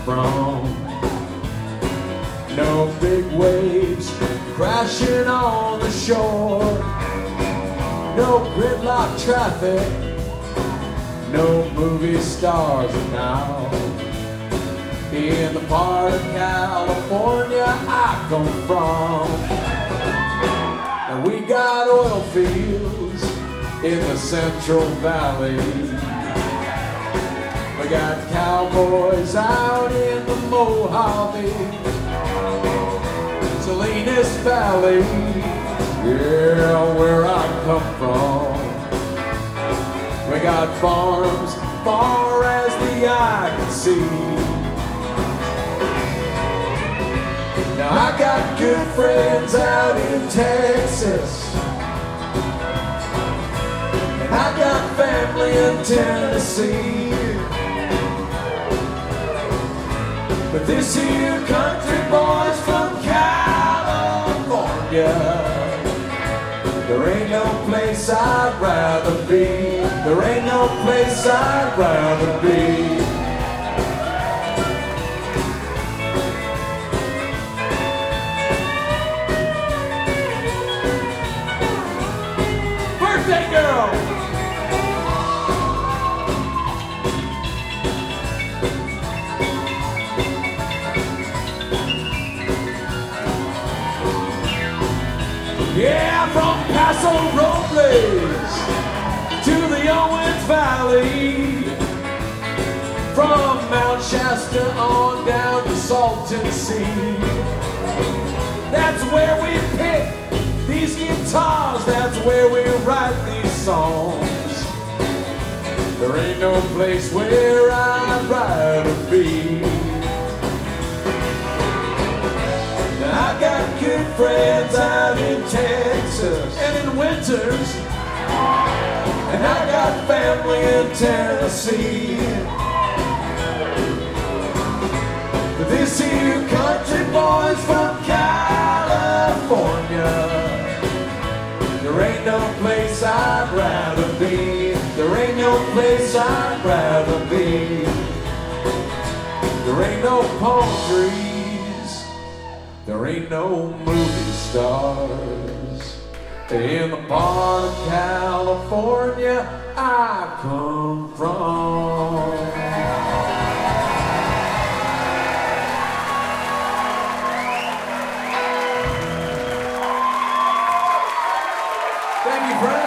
from. No big waves crashing on the shore. No gridlock traffic. No movie stars now. In the part of California I come from. And we got oil fields in the Central Valley. We got cowboys out in the Mojave, Salinas Valley, yeah, where I come from. We got farms far as the eye can see. Now I got good friends out in Texas, and I got family in Tennessee. But this here country boy's from California. There ain't no place I'd rather be. There ain't no place I'd rather be. Birthday girl! Yeah, from Paso Robles to the Owens Valley, from Mount Shasta on down to Salton Sea. That's where we pick these guitars, that's where we write these songs. There ain't no place where I'd rather be. I got good friends out in Texas and in Winters, and I got family in Tennessee. But this here country boy's from California. There ain't no place I'd rather be. There ain't no place I'd rather be. There ain't no palm trees. There ain't no movie stars in the part of California I come from. Thank you, friends.